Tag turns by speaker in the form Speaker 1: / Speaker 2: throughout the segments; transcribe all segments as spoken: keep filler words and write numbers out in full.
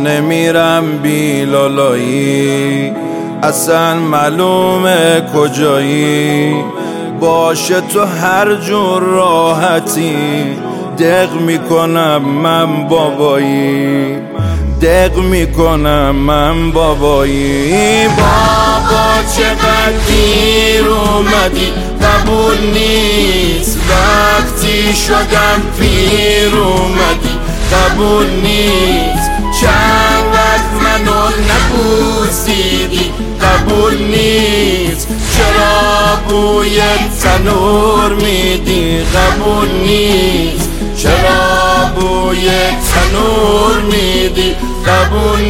Speaker 1: نمیرم بی لالایی، اصلا معلومه کجایی. باشه تو هر جور راحتی، دق میکنم من بابایی، دق میکنم من بابایی. بابا چقدر دیر اومدی، قبول نیست وقتی شدم پیر اومدی، قبول نیست چند وقت منو نبوسیدی، قبول نیست چرا بوی تنور میدی، قبول نیست چرا بوی تنور میدی، قبول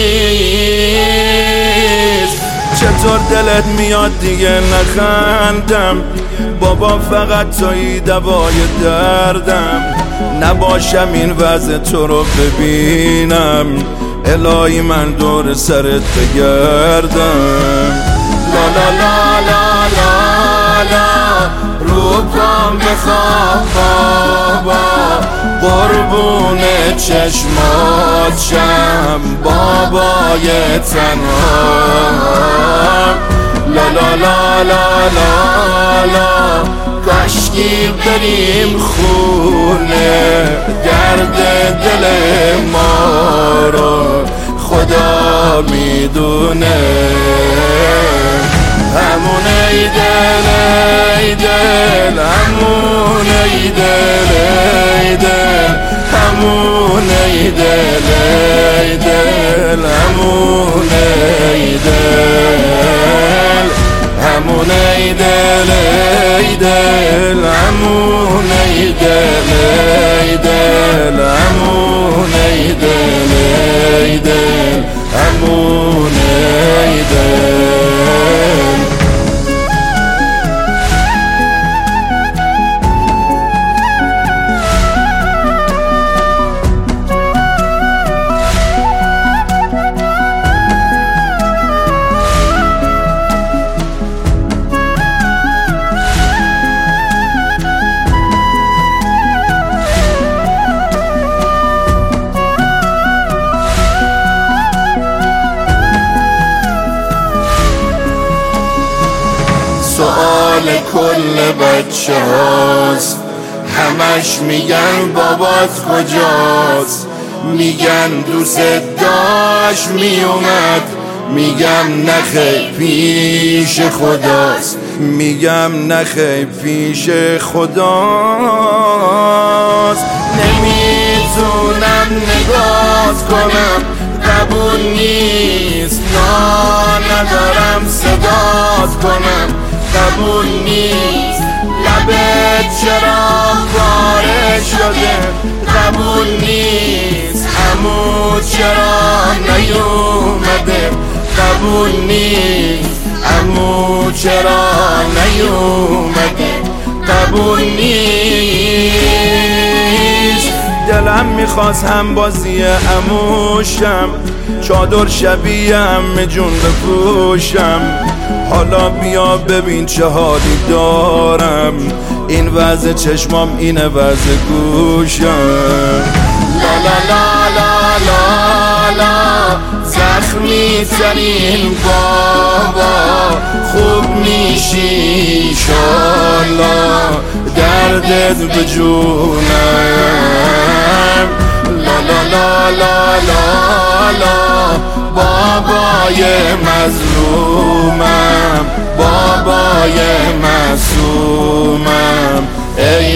Speaker 1: نیست. چطور دلت میاد دیگه نخندم، بابا فقط تویی دوای دردم. نباشم این وضع تو رو ببینم، الهی من دور سرت بگردم. لا لا لا لا لا لا رو پام بخواب بابا، قربون چشمات شم بابای تنهام. لا لا لا لا لا لا کاشکی بریم خونه، درد دل ما رو خدا میدونه. همون ای دل ای دل، همون ای دل ای دل، همون ای دل ای دل، همون ای دل، همون ای دل ای دل، همون ای دل ای دل، همون ای دل ای دل، همون ای دل. سؤال کل بچه هاست، همش میگن بابات کجاست، میگن دوست داشت میومد، میگم نخیر پیش خداست، میگم نخیر پیش خداست. نمیتونم نگات کنم، قبول نیست نا ندارم صدات کنم، قبول نیست لبت چرا پاره شده، قبول نیست عمو چرا نیومده، قبول نیست عمو چرا نیومده، قبول نیست. دلم میخواست هم بازی عموشم، چادر شبیه همه جون بپوشم. حالا بیا ببین چه حالی دارم، این وضع چشمام اینه وضع گوشم. لا لا لا لا لا لا زخمی ترین بابا، خوب میشی انشالله دردت بجونم. لا لا لا لا لا لا بابای مظلومم، بابای معصومم، ای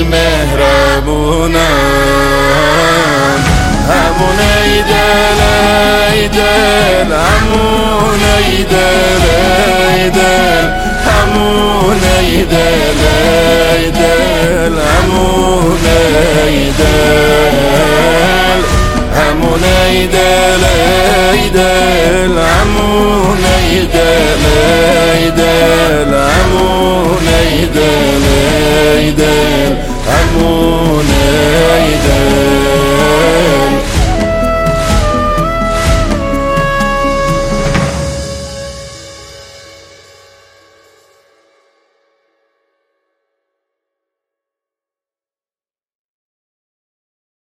Speaker 1: مهربونم. همون ای دل ای دل، همون ای دل ای دل، همون ای دل ای دل، همون ای دل، همون ای دل ای دل، همون ای دل